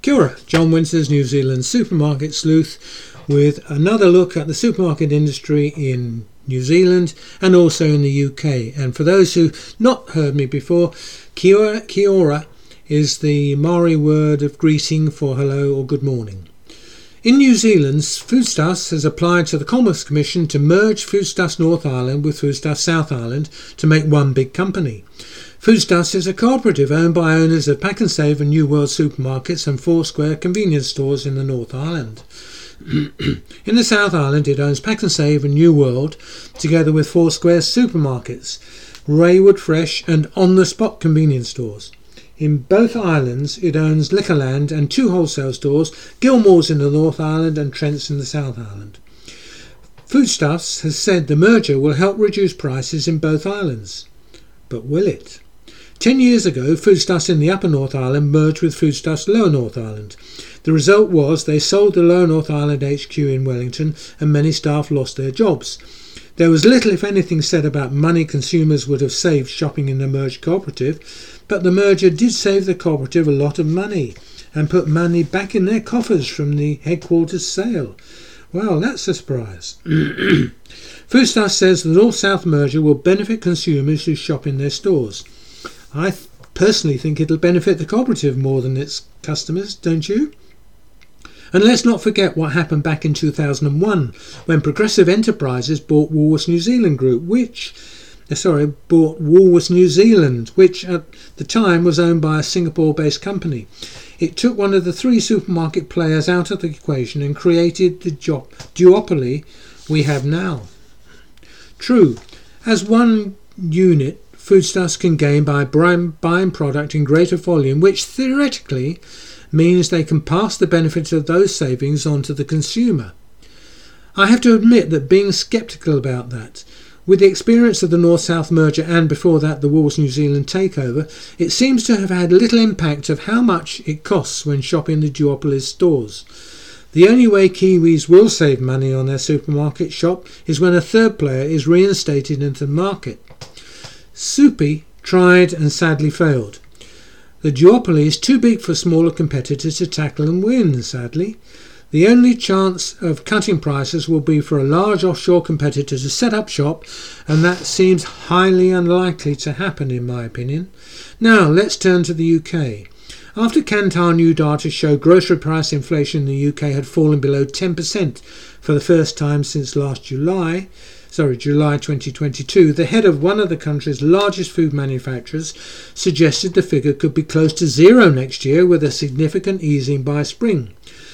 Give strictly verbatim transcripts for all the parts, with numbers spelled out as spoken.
Kia ora, John Winters, New Zealand Supermarket Sleuth, with another look at the supermarket industry in New Zealand and also in the U K. And for those who've not heard me before, kia ora, kia ora is the Maori word of greeting for hello or good morning. In New Zealand, Foodstuffs has applied to the Commerce Commission to merge Foodstuffs North Island with Foodstuffs South Island to make one big company. Foodstuffs is a cooperative owned by owners of Pack and Save and New World supermarkets and Foursquare convenience stores in the North Island. In the South Island, it owns Pack and Save and New World, together with Foursquare supermarkets, Raywood Fresh and On The Spot convenience stores. In both islands, it owns Liquorland and two wholesale stores, Gilmore's in the North Island and Trent's in the South Island. Foodstuffs has said the merger will help reduce prices in both islands. But will it? Ten years ago, Foodstuffs in the Upper North Island merged with Foodstuffs Lower North Island. The result was they sold the Lower North Island H Q in Wellington and many staff lost their jobs. There was little, if anything, said about money consumers would have saved shopping in the merged cooperative, but the merger did save the cooperative a lot of money and put money back in their coffers from the headquarters sale. Well, that's a surprise. Foodstuffs says the North-South merger will benefit consumers who shop in their stores. I th- personally think it'll benefit the cooperative more than its customers, don't you? And let's not forget what happened back in two thousand one when Progressive Enterprises bought Woolworths New Zealand Group, which, sorry, bought Woolworths New Zealand, which at the time was owned by a Singapore-based company. It took one of the three supermarket players out of the equation and created the jo- duopoly we have now. True, as one unit, Foodstuffs can gain by buying product in greater volume, which theoretically means they can pass the benefits of those savings on to the consumer. I have to admit that being sceptical about that, with the experience of the North-South merger and before that the Woolworths New Zealand takeover, it seems to have had little impact of how much it costs when shopping the duopoly's stores. The only way Kiwis will save money on their supermarket shop is when a third player is reinstated into the market. Soupy tried and sadly failed. The duopoly is too big for smaller competitors to tackle and win, sadly. The only chance of cutting prices will be for a large offshore competitor to set up shop, and that seems highly unlikely to happen in my opinion. Now let's turn to the U K. After Kantar new data showed grocery price inflation in the U K had fallen below ten percent for the first time since last July, sorry, July twenty twenty-two, the head of one of the country's largest food manufacturers suggested the figure could be close to zero next year with a significant easing by spring.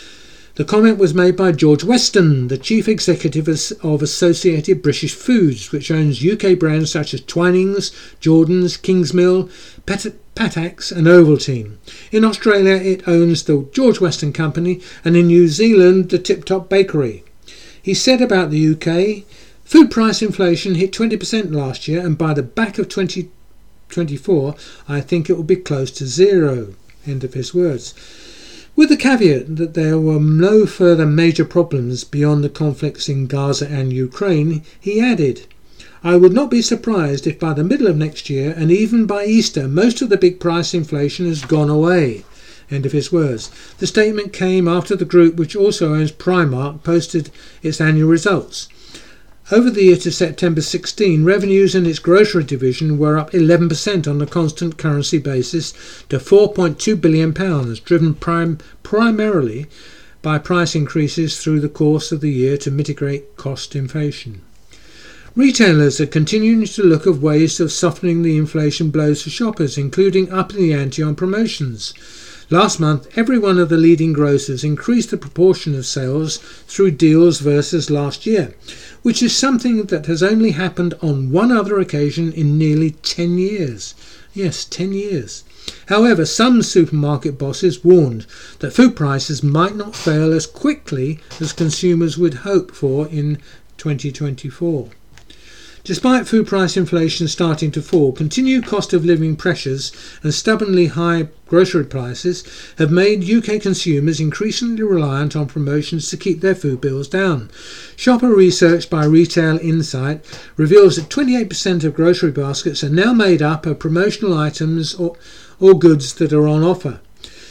The comment was made by George Weston, the chief executive of Associated British Foods, which owns U K brands such as Twinings, Jordan's, Kingsmill, Pat- Patax and Ovaltine. In Australia it owns the George Weston Company, and in New Zealand the Tip Top Bakery. He said about the U K, food price inflation hit twenty percent last year, and by the back of twenty twenty-four I think it will be close to zero. End of his words. With the caveat that there were no further major problems beyond the conflicts in Gaza and Ukraine, he added, I would not be surprised if by the middle of next year and even by Easter most of the big price inflation has gone away. End of his words. The statement came after the group, which also owns Primark, posted its annual results. Over the year to September sixteenth, revenues in its grocery division were up eleven percent on a constant currency basis to four point two billion pounds, driven prim- primarily by price increases through the course of the year to mitigate cost inflation. Retailers are continuing to look at ways of softening the inflation blows for shoppers, including upping the ante on promotions. Last month, every one of the leading grocers increased the proportion of sales through deals versus last year, which is something that has only happened on one other occasion in nearly ten years. Yes, ten years. However, some supermarket bosses warned that food prices might not fall as quickly as consumers would hope for in twenty twenty-four. Despite food price inflation starting to fall, continued cost of living pressures and stubbornly high grocery prices have made U K consumers increasingly reliant on promotions to keep their food bills down. Shopper research by Retail Insight reveals that twenty-eight percent of grocery baskets are now made up of promotional items or, or goods that are on offer.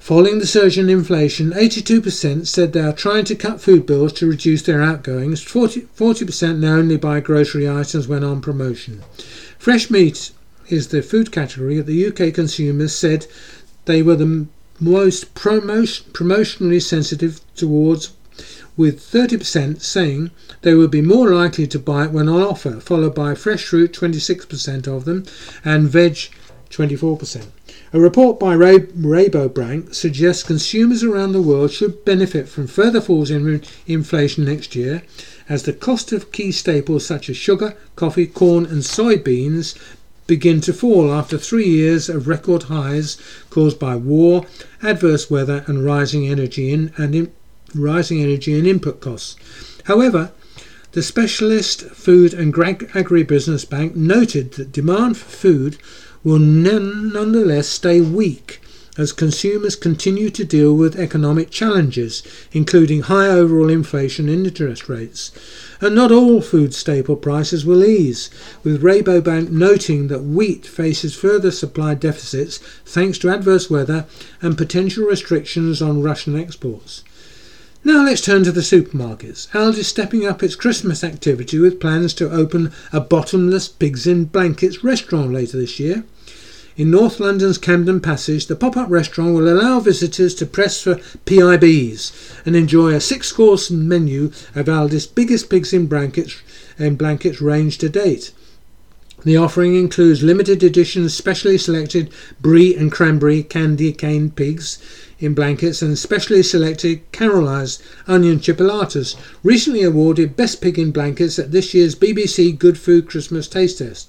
Following the surge in inflation, eighty-two percent said they are trying to cut food bills to reduce their outgoings. forty percent now only buy grocery items when on promotion. Fresh meat is the food category that the U K consumers said they were the most promotion, promotionally sensitive towards, with thirty percent saying they would be more likely to buy it when on offer, followed by fresh fruit, twenty-six percent of them, and veg, twenty-four percent. A report by Ray- Rabobank suggests consumers around the world should benefit from further falls in re- inflation next year, as the cost of key staples such as sugar, coffee, corn and soybeans begin to fall after three years of record highs caused by war, adverse weather and rising energy in, and in, rising energy and input costs. However, the Specialist Food and Agribusiness Bank noted that demand for food will nonetheless stay weak as consumers continue to deal with economic challenges, including high overall inflation and interest rates. And not all food staple prices will ease, with Rabobank noting that wheat faces further supply deficits thanks to adverse weather and potential restrictions on Russian exports. Now let's turn to the supermarkets. Aldi is stepping up its Christmas activity with plans to open a bottomless pigs in blankets restaurant later this year. In North London's Camden Passage, the pop-up restaurant will allow visitors to press for P I Bs and enjoy a six-course menu of Aldi's biggest pigs in blankets, in blankets range to date. The offering includes limited edition specially selected brie and cranberry candy cane pigs in blankets and specially selected caramelised onion chipolatas, recently awarded Best Pig in Blankets at this year's B B C Good Food Christmas Taste Test.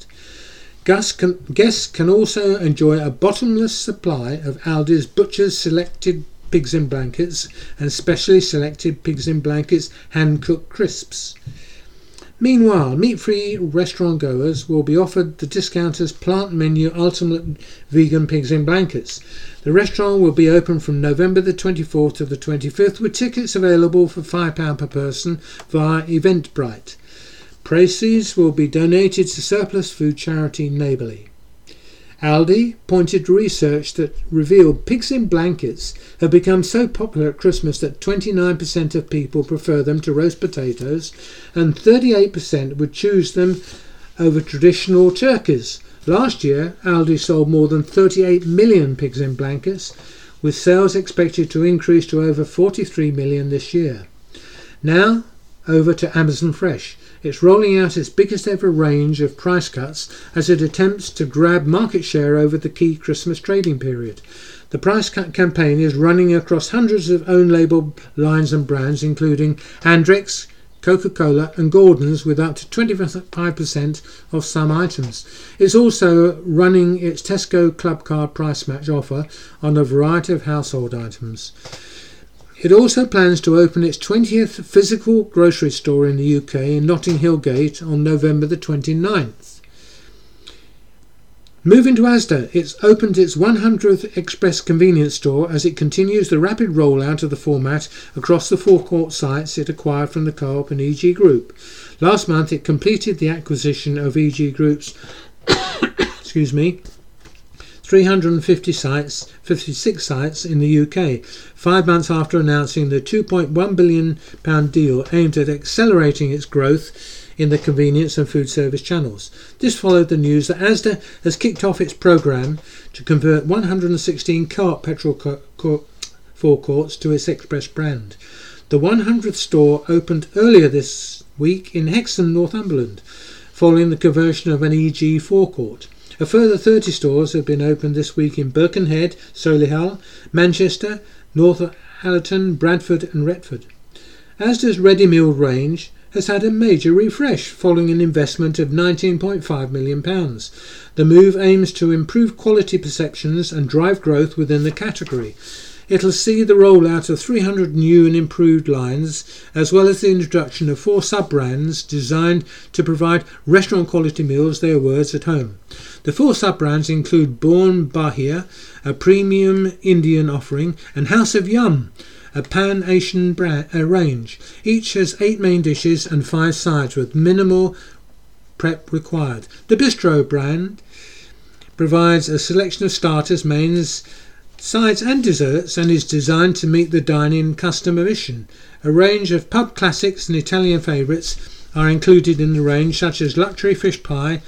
Guests can also enjoy a bottomless supply of Aldi's Butcher's Selected Pigs in Blankets and specially selected Pigs in Blankets hand-cooked crisps. Meanwhile, meat-free restaurant goers will be offered the discounter's plant menu Ultimate Vegan Pigs in Blankets. The restaurant will be open from November the twenty-fourth to the twenty-fifth, with tickets available for five pounds per person via Eventbrite. Proceeds will be donated to surplus food charity Neighbourly. Aldi pointed to research that revealed pigs in blankets have become so popular at Christmas that twenty-nine percent of people prefer them to roast potatoes and thirty-eight percent would choose them over traditional turkeys. Last year, Aldi sold more than thirty-eight million pigs in blankets, with sales expected to increase to over forty-three million this year. Now, over to Amazon Fresh. It's rolling out its biggest ever range of price cuts as it attempts to grab market share over the key Christmas trading period. The price cut campaign is running across hundreds of own label lines and brands, including Andrex, Coca-Cola and Gordon's, with up to twenty-five percent of some items. It's also running its Tesco Club Card price match offer on a variety of household items. It also plans to open its twentieth physical grocery store in the U K in Notting Hill Gate on November the twenty-ninth. Moving to Asda, it's opened its one hundredth Express convenience store as it continues the rapid rollout of the format across the forecourt sites it acquired from the Co-op and E G Group. Last month it completed the acquisition of E G Group's excuse me, three hundred fifty sites, fifty-six sites in the U K, five months after announcing the two point one billion pounds deal aimed at accelerating its growth in the convenience and food service channels. This followed the news that Asda has kicked off its programme to convert one hundred sixteen Co-op petrol co- co- forecourts to its Express brand. The one hundredth store opened earlier this week in Hexham, Northumberland, following the conversion of an E G forecourt. A further thirty stores have been opened this week in Birkenhead, Solihull, Manchester, Northallerton, Bradford and Retford. Asda's ready meal range has had a major refresh following an investment of nineteen point five million pounds. The move aims to improve quality perceptions and drive growth within the category. It'll see the rollout of three hundred new and improved lines, as well as the introduction of four sub-brands designed to provide restaurant-quality meals, their words, at home. The four sub-brands include Born Bahia, a premium Indian offering, and House of Yum, a pan-Asian brand, uh, range. Each has eight main dishes and five sides with minimal prep required. The Bistro brand provides a selection of starters, mains, sides and desserts, and is designed to meet the dine-in customer mission. A range of pub classics and Italian favourites are included in the range, such as luxury fish pie,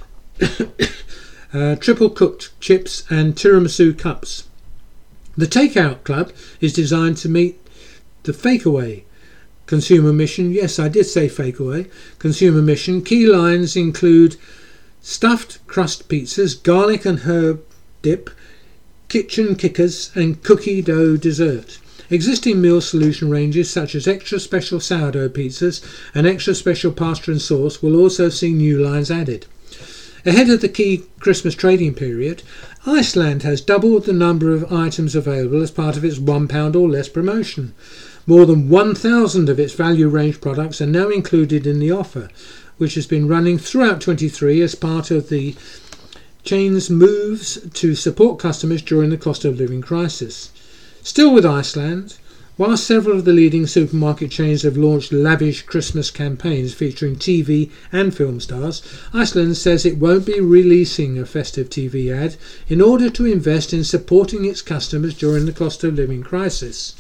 uh, triple cooked chips and tiramisu cups. The Takeout Club is designed to meet the Fakeaway consumer mission. Yes, I did say Fakeaway consumer mission. Key lines include stuffed crust pizzas, garlic and herb dip, kitchen kickers and cookie dough dessert. Existing meal solution ranges such as extra special sourdough pizzas and extra special pasta and sauce will also see new lines added. Ahead of the key Christmas trading period, Iceland has doubled the number of items available as part of its one pound or less promotion. More than one thousand of its value range products are now included in the offer, which has been running throughout twenty-three as part of the chain's moves to support customers during the cost of living crisis. Still with Iceland, while several of the leading supermarket chains have launched lavish Christmas campaigns featuring T V and film stars, Iceland says it won't be releasing a festive T V ad in order to invest in supporting its customers during the cost of living crisis.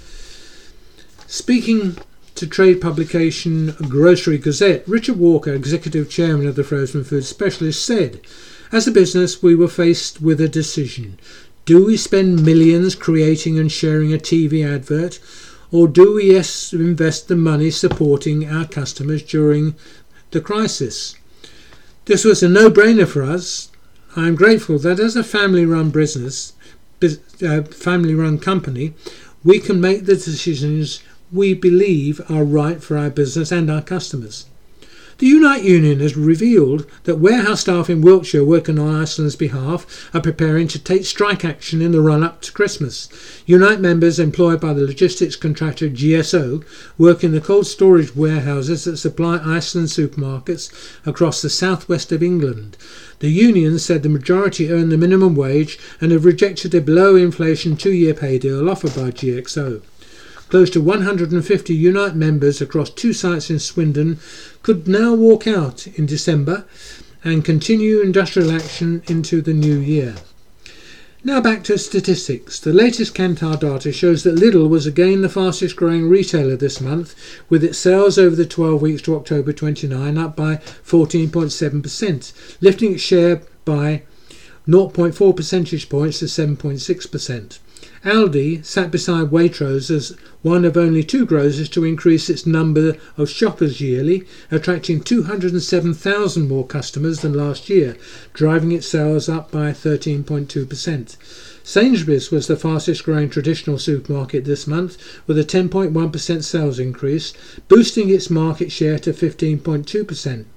Speaking to trade publication Grocery Gazette, Richard Walker, executive chairman of the Frozen Food Specialist, said, "As a business, we were faced with a decision. Do we spend millions creating and sharing a T V advert, or do we yes, invest the money supporting our customers during the crisis?" This was a no-brainer for us. I am grateful that as a family-run business, uh, family-run company, we can make the decisions we believe are right for our business and our customers. The Unite Union has revealed that warehouse staff in Wiltshire working on Iceland's behalf are preparing to take strike action in the run-up to Christmas. Unite members employed by the logistics contractor G S O work in the cold storage warehouses that supply Iceland supermarkets across the southwest of England. The union said the majority earn the minimum wage and have rejected a below-inflation two-year pay deal offered by G X O. Close to one hundred fifty Unite members across two sites in Swindon could now walk out in December and continue industrial action into the new year. Now back to statistics. The latest Kantar data shows that Lidl was again the fastest growing retailer this month, with its sales over the twelve weeks to October twenty-ninth up by fourteen point seven percent, lifting its share by zero point four percentage points to seven point six percent. Aldi sat beside Waitrose as one of only two grocers to increase its number of shoppers yearly, attracting two hundred seven thousand more customers than last year, driving its sales up by thirteen point two percent. Sainsbury's was the fastest growing traditional supermarket this month, with a ten point one percent sales increase, boosting its market share to fifteen point two percent.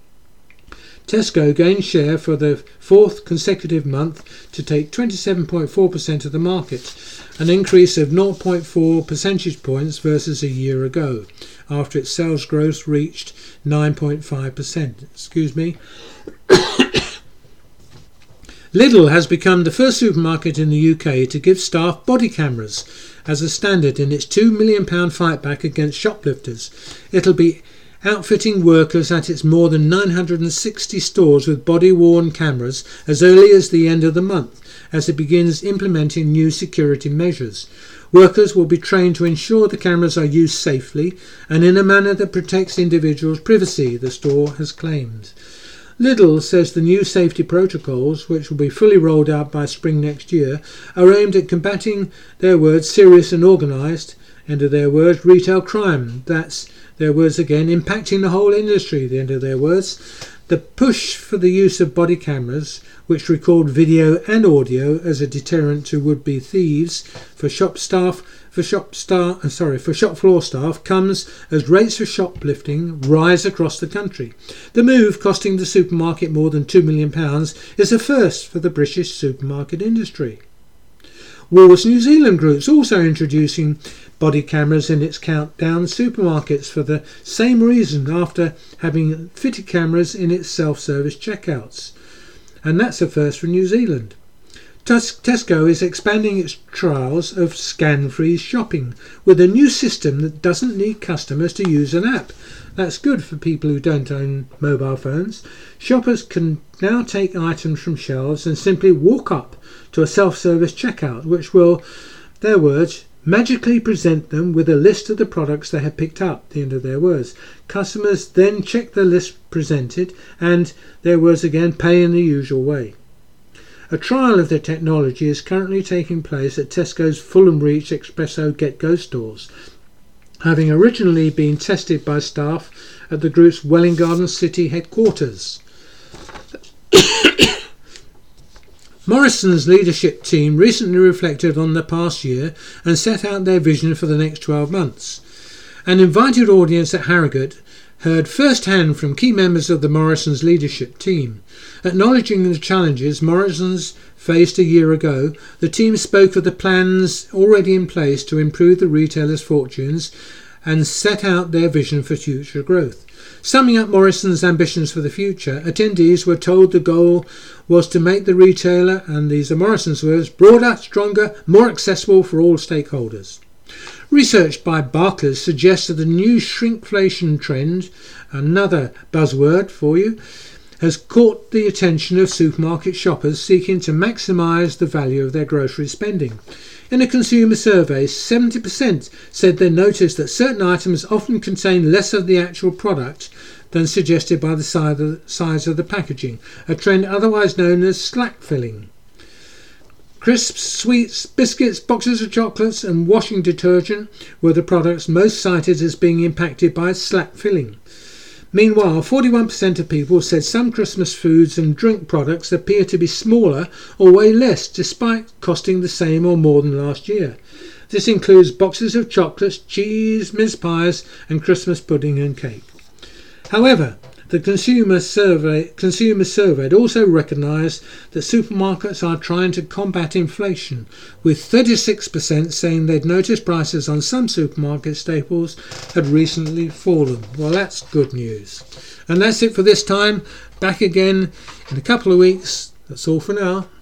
Tesco gained share for the fourth consecutive month to take twenty-seven point four percent of the market, an increase of zero point four percentage points versus a year ago, after its sales growth reached nine point five percent. Excuse me. Lidl has become the first supermarket in the U K to give staff body cameras as a standard in its two million pounds fight back against shoplifters. It'll be outfitting workers at its more than nine hundred sixty stores with body-worn cameras as early as the end of the month, as it begins implementing new security measures. Workers will be trained to ensure the cameras are used safely and in a manner that protects individuals' privacy, the store has claimed. Lidl says the new safety protocols, which will be fully rolled out by spring next year, are aimed at combating, their words, serious and organised, end of their words, retail crime. That's their words again, impacting the whole industry, the end of their words. The push for the use of body cameras, which record video and audio as a deterrent to would-be thieves for shop staff, for shop star, sorry, for shop floor staff, comes as rates for shoplifting rise across the country. The move, costing the supermarket more than two million pounds, is a first for the British supermarket industry. Woolworths New Zealand Group's also introducing body cameras in its Countdown supermarkets for the same reason, after having fitted cameras in its self-service checkouts. And that's a first for New Zealand. Tesco is expanding its trials of scan-free shopping with a new system that doesn't need customers to use an app. That's good for people who don't own mobile phones. Shoppers can now take items from shelves and simply walk up to a self-service checkout, which will, their words, magically present them with a list of the products they have picked up, the end of their words. Customers then check the list presented and, their words again, pay in the usual way. A trial of the technology is currently taking place at Tesco's Fulham Reach Expresso Get Go stores, having originally been tested by staff at the group's Welwyn Garden City headquarters. Morrison's leadership team recently reflected on the past year and set out their vision for the next twelve months. An invited audience at Harrogate heard first-hand from key members of the Morrison's leadership team. Acknowledging the challenges Morrison's faced a year ago, the team spoke of the plans already in place to improve the retailers' fortunes and set out their vision for future growth. Summing up Morrison's ambitions for the future, attendees were told the goal was to make the retailer, and these are Morrison's words, broader, stronger, more accessible for all stakeholders. Research by Barclays suggests that the new shrinkflation trend, another buzzword for you, has caught the attention of supermarket shoppers seeking to maximise the value of their grocery spending. In a consumer survey, seventy percent said they noticed that certain items often contain less of the actual product than suggested by the size of the packaging, a trend otherwise known as slack filling. Crisps, sweets, biscuits, boxes of chocolates and washing detergent were the products most cited as being impacted by slack filling. Meanwhile, forty-one percent of people said some Christmas foods and drink products appear to be smaller or weigh less despite costing the same or more than last year. This includes boxes of chocolates, cheese, mince pies and Christmas pudding and cake. However, the consumer survey, consumers surveyed also recognised that supermarkets are trying to combat inflation, with thirty-six percent saying they'd noticed prices on some supermarket staples had recently fallen. Well, that's good news. And that's it for this time. Back again in a couple of weeks. That's all for now.